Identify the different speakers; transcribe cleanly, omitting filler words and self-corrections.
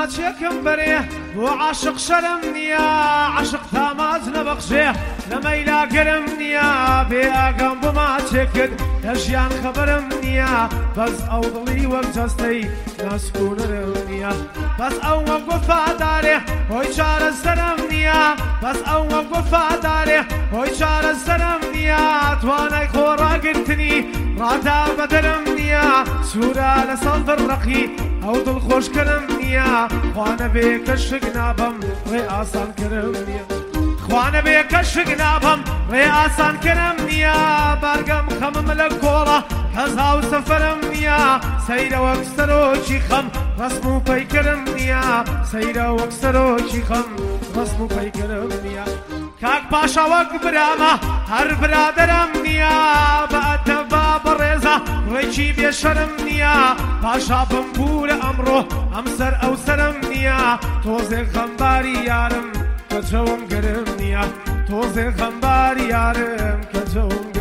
Speaker 1: ماچێکم بەرێ بۆ عاشق شەرم نییە عاشق تاماز نەبەخشێ لە مەیلاگەرم نییە بێ ئاگام بۆ ماچێکرد لە ژیان خەبەرم نییە بەس ئەو دڵی وەک جەستەی ناسکوونرم نییە بەس ئەو وەک وەفادارێ هۆی چارە سەرم نییە بەس ئەو وەک وەفادارێ هۆی چارە سەرم نییە توانای خۆڕاگرتنی ڕادا بەدەرم نییە سوورە لەسەڵ دڕەقی ئەو دڵخۆشکەرم نییە خوانە بێ کە شک نابم ڕێ ئاسانکەرم نییە خوانە بێ کە شک نابم ڕێ ئاسانکەرم نییە بارگەم خەمم لە کۆڵە کەس هاو سەفەرم نییە سەیرە وەک سەرۆکی خەم ڕسم و پەیکەرم نییە سەیرە وەک سەرۆکی خەم ڕسم و پەیکەرم نییە کاک پاشا وەک برامە هەر برادەرم نییە بە ئەدەبا بەڕێزە ڕێکی بێشەرم نییە پاشا بمبورە ئەمڕۆ ئەمسەر ئەو سەرم نییە تۆزێک خەمباری یارم کە جەوم گەرم نییە تۆزێک خەمباری یارم کە جەوم